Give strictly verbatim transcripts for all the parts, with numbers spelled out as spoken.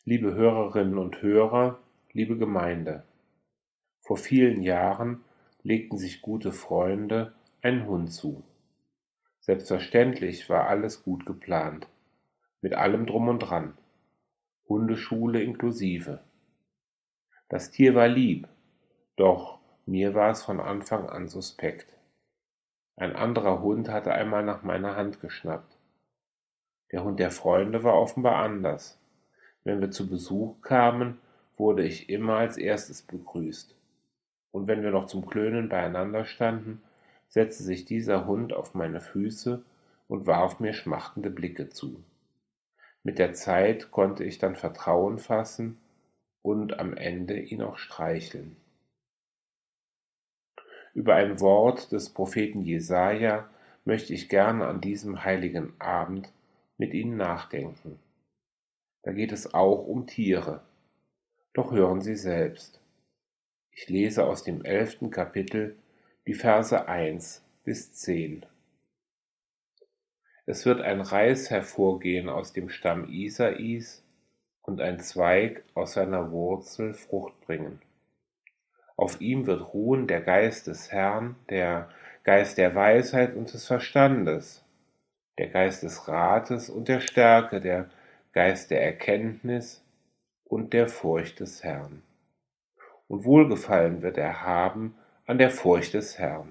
Liebe Hörerinnen und Hörer, liebe Gemeinde, vor vielen Jahren legten sich gute Freunde einen Hund zu. Selbstverständlich war alles gut geplant, mit allem drum und dran, Hundeschule inklusive. Das Tier war lieb, doch mir war es von Anfang an suspekt. Ein anderer Hund hatte einmal nach meiner Hand geschnappt. Der Hund der Freunde war offenbar anders. Wenn wir zu Besuch kamen, wurde ich immer als erstes begrüßt. Und wenn wir noch zum Klönen beieinander standen, setzte sich dieser Hund auf meine Füße und warf mir schmachtende Blicke zu. Mit der Zeit konnte ich dann Vertrauen fassen und am Ende ihn auch streicheln. Über ein Wort des Propheten Jesaja möchte ich gerne an diesem heiligen Abend mit Ihnen nachdenken. Da geht es auch um Tiere. Doch hören Sie selbst. Ich lese aus dem elften Kapitel die Verse eins bis zehn. Es wird ein Reis hervorgehen aus dem Stamm Isais und ein Zweig aus seiner Wurzel Frucht bringen. Auf ihm wird ruhen der Geist des Herrn, der Geist der Weisheit und des Verstandes, der Geist des Rates und der Stärke, der Geist der Erkenntnis und der Furcht des Herrn. Und Wohlgefallen wird er haben an der Furcht des Herrn.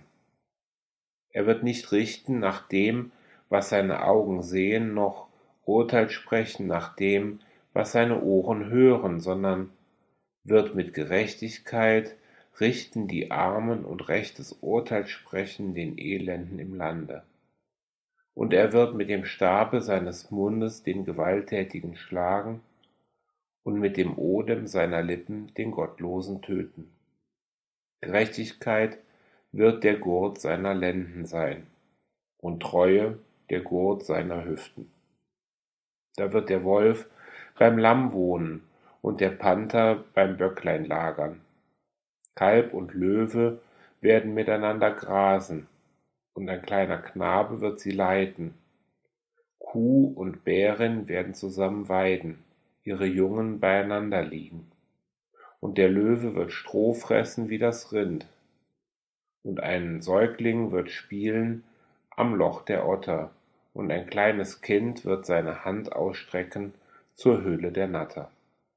Er wird nicht richten nach dem, was seine Augen sehen, noch Urteil sprechen nach dem, was seine Ohren hören, sondern wird mit Gerechtigkeit richten die Armen und rechtes Urteil sprechen den Elenden im Lande. Und er wird mit dem Stabe seines Mundes den Gewalttätigen schlagen und mit dem Odem seiner Lippen den Gottlosen töten. Gerechtigkeit wird der Gurt seiner Lenden sein und Treue der Gurt seiner Hüften. Da wird der Wolf beim Lamm wohnen und der Panther beim Böcklein lagern. Kalb und Löwe werden miteinander grasen, und ein kleiner Knabe wird sie leiten. Kuh und Bärin werden zusammen weiden, ihre Jungen beieinander liegen. Und der Löwe wird Stroh fressen wie das Rind, und ein Säugling wird spielen am Loch der Otter, und ein kleines Kind wird seine Hand ausstrecken zur Höhle der Natter.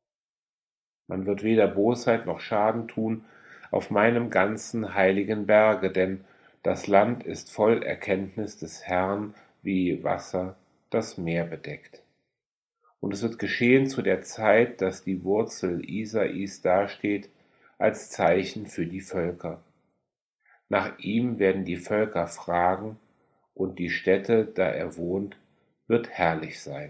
Man wird weder Bosheit noch Schaden tun auf meinem ganzen heiligen Berge, denn das Land ist voll Erkenntnis des Herrn, wie Wasser das Meer bedeckt. Und es wird geschehen zu der Zeit, dass die Wurzel Isais dasteht als Zeichen für die Völker. Nach ihm werden die Völker fragen, und die Stätte, da er wohnt, wird herrlich sein.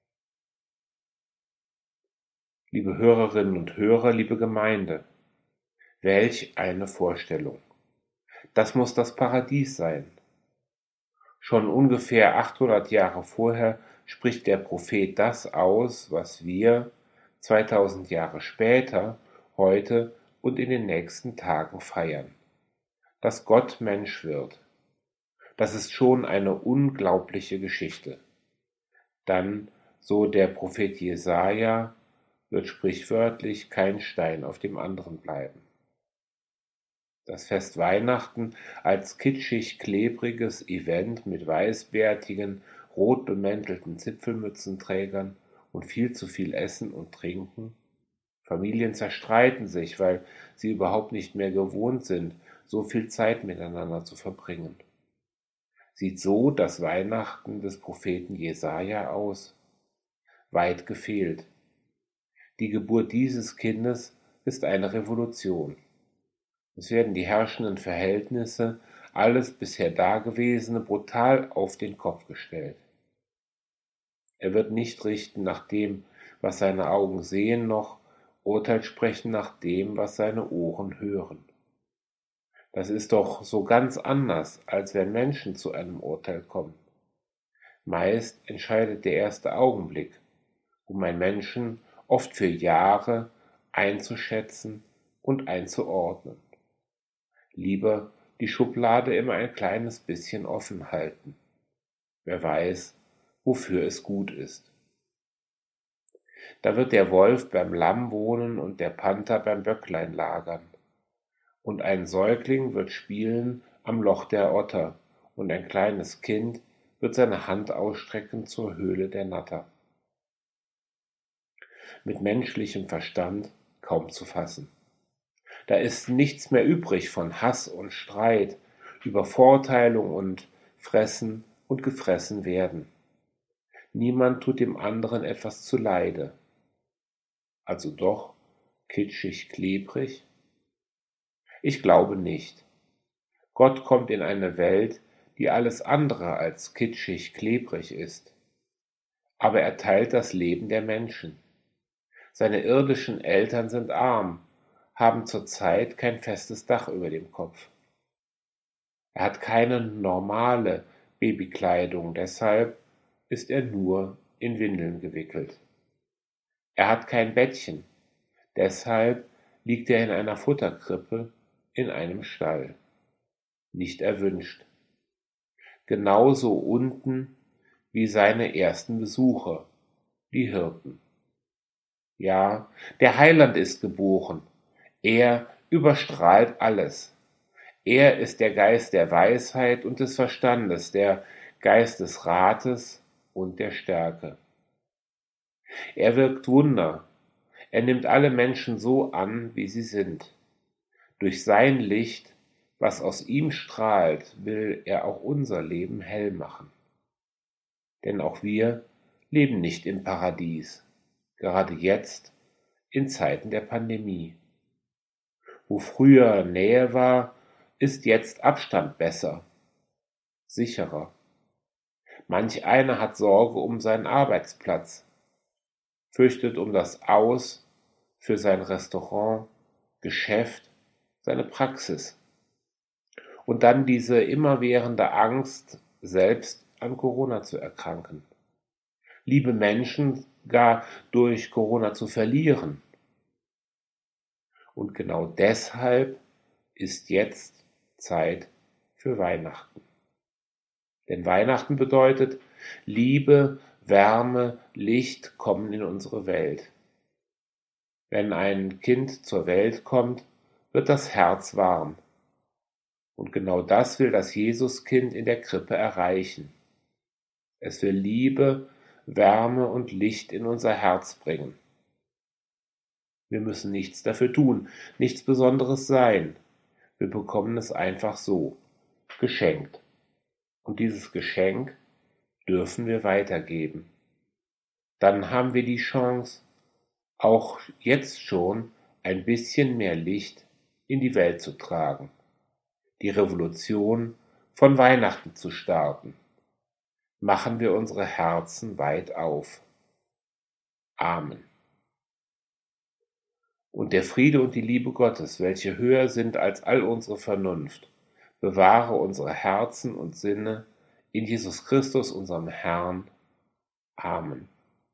Liebe Hörerinnen und Hörer, liebe Gemeinde, welch eine Vorstellung! Das muss das Paradies sein. Schon ungefähr achthundert Jahre vorher spricht der Prophet das aus, was wir zweitausend Jahre später, heute und in den nächsten Tagen feiern. Dass Gott Mensch wird. Das ist schon eine unglaubliche Geschichte. Dann, so der Prophet Jesaja, wird sprichwörtlich kein Stein auf dem anderen bleiben. Das Fest Weihnachten als kitschig-klebriges Event mit weißbärtigen, rot bemäntelten Zipfelmützenträgern und viel zu viel Essen und Trinken. Familien zerstreiten sich, weil sie überhaupt nicht mehr gewohnt sind, so viel Zeit miteinander zu verbringen. Sieht so das Weihnachten des Propheten Jesaja aus? Weit gefehlt. Die Geburt dieses Kindes ist eine Revolution. Es werden die herrschenden Verhältnisse, alles bisher Dagewesene, brutal auf den Kopf gestellt. Er wird nicht richten nach dem, was seine Augen sehen, noch Urteil sprechen nach dem, was seine Ohren hören. Das ist doch so ganz anders, als wenn Menschen zu einem Urteil kommen. Meist entscheidet der erste Augenblick, um einen Menschen oft für Jahre einzuschätzen und einzuordnen. Lieber die Schublade immer ein kleines bisschen offen halten. Wer weiß, wofür es gut ist. Da wird der Wolf beim Lamm wohnen und der Panther beim Böcklein lagern. Und ein Säugling wird spielen am Loch der Otter, und ein kleines Kind wird seine Hand ausstrecken zur Höhle der Natter. Mit menschlichem Verstand kaum zu fassen. Da ist nichts mehr übrig von Hass und Streit, Übervorteilung und Fressen und gefressen werden. Niemand tut dem anderen etwas zuleide. Also doch kitschig klebrig? Ich glaube nicht. Gott kommt in eine Welt, die alles andere als kitschig klebrig ist. Aber er teilt das Leben der Menschen. Seine irdischen Eltern sind arm, haben zurzeit kein festes Dach über dem Kopf. Er hat keine normale Babykleidung, deshalb ist er nur in Windeln gewickelt. Er hat kein Bettchen, deshalb liegt er in einer Futterkrippe in einem Stall. Nicht erwünscht. Genauso unten wie seine ersten Besucher, die Hirten. Ja, der Heiland ist geboren. Er überstrahlt alles. Er ist der Geist der Weisheit und des Verstandes, der Geist des Rates und der Stärke. Er wirkt Wunder. Er nimmt alle Menschen so an, wie sie sind. Durch sein Licht, was aus ihm strahlt, will er auch unser Leben hell machen. Denn auch wir leben nicht im Paradies, gerade jetzt in Zeiten der Pandemie. Wo früher Nähe war, ist jetzt Abstand besser, sicherer. Manch einer hat Sorge um seinen Arbeitsplatz, fürchtet um das Aus für sein Restaurant, Geschäft, seine Praxis. Und dann diese immerwährende Angst, selbst an Corona zu erkranken. Liebe Menschen gar durch Corona zu verlieren. Und genau deshalb ist jetzt Zeit für Weihnachten. Denn Weihnachten bedeutet, Liebe, Wärme, Licht kommen in unsere Welt. Wenn ein Kind zur Welt kommt, wird das Herz warm. Und genau das will das Jesuskind in der Krippe erreichen. Es will Liebe, Wärme und Licht in unser Herz bringen. Wir müssen nichts dafür tun, nichts Besonderes sein. Wir bekommen es einfach so, geschenkt. Und dieses Geschenk dürfen wir weitergeben. Dann haben wir die Chance, auch jetzt schon ein bisschen mehr Licht in die Welt zu tragen, die Revolution von Weihnachten zu starten. Machen wir unsere Herzen weit auf. Amen. Und der Friede und die Liebe Gottes, welche höher sind als all unsere Vernunft, bewahre unsere Herzen und Sinne in Jesus Christus, unserem Herrn. Amen.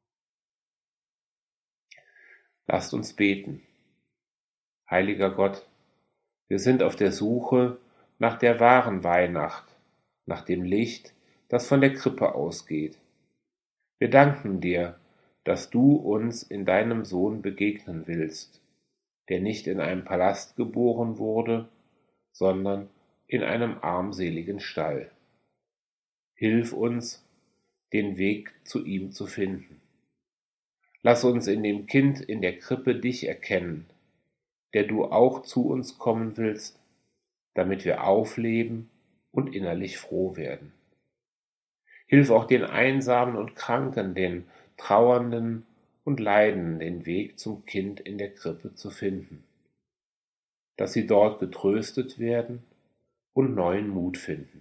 Lasst uns beten. Heiliger Gott, wir sind auf der Suche nach der wahren Weihnacht, nach dem Licht, das von der Krippe ausgeht. Wir danken dir, dass du uns in deinem Sohn begegnen willst, der nicht in einem Palast geboren wurde, sondern in einem armseligen Stall. Hilf uns, den Weg zu ihm zu finden. Lass uns in dem Kind in der Krippe dich erkennen, der du auch zu uns kommen willst, damit wir aufleben und innerlich froh werden. Hilf auch den Einsamen und Kranken, den Trauernden und Leidenden, den Weg zum Kind in der Krippe zu finden, dass sie dort getröstet werden und neuen Mut finden.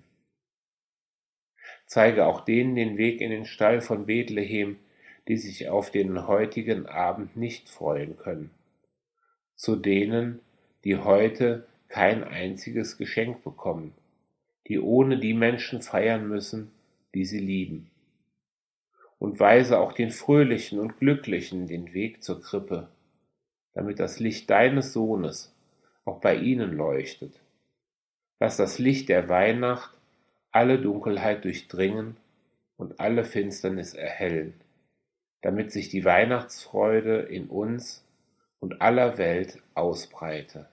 Zeige auch denen den Weg in den Stall von Bethlehem, die sich auf den heutigen Abend nicht freuen können, zu denen, die heute kein einziges Geschenk bekommen, die ohne die Menschen feiern müssen, die sie lieben. Und weise auch den Fröhlichen und Glücklichen den Weg zur Krippe, damit das Licht deines Sohnes auch bei ihnen leuchtet. Lass das Licht der Weihnacht alle Dunkelheit durchdringen und alle Finsternis erhellen, damit sich die Weihnachtsfreude in uns und aller Welt ausbreite.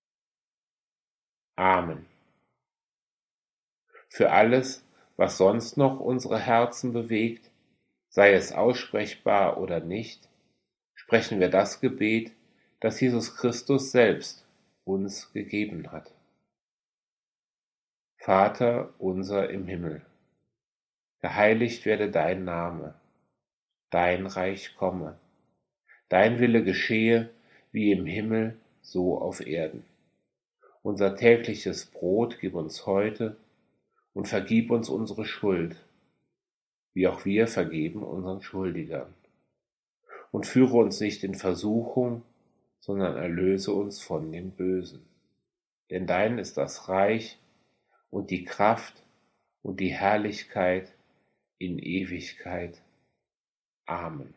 Amen. Für alles, was sonst noch unsere Herzen bewegt, sei es aussprechbar oder nicht, sprechen wir das Gebet, das Jesus Christus selbst uns gegeben hat. Vater unser im Himmel, geheiligt werde dein Name, dein Reich komme, dein Wille geschehe, wie im Himmel, so auf Erden. Unser tägliches Brot gib uns heute und vergib uns unsere Schuld, wie auch wir vergeben unseren Schuldigern. Und führe uns nicht in Versuchung, sondern erlöse uns von dem Bösen. Denn dein ist das Reich und die Kraft und die Herrlichkeit in Ewigkeit. Amen.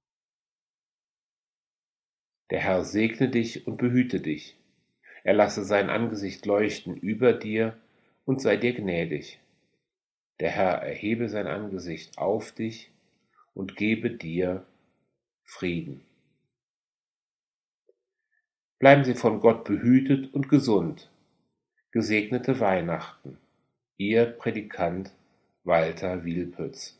Der Herr segne dich und behüte dich. Er lasse sein Angesicht leuchten über dir und sei dir gnädig. Der Herr erhebe sein Angesicht auf dich und gebe dir Frieden. Bleiben Sie von Gott behütet und gesund. Gesegnete Weihnachten. Ihr Predikant Walter Wielpütz.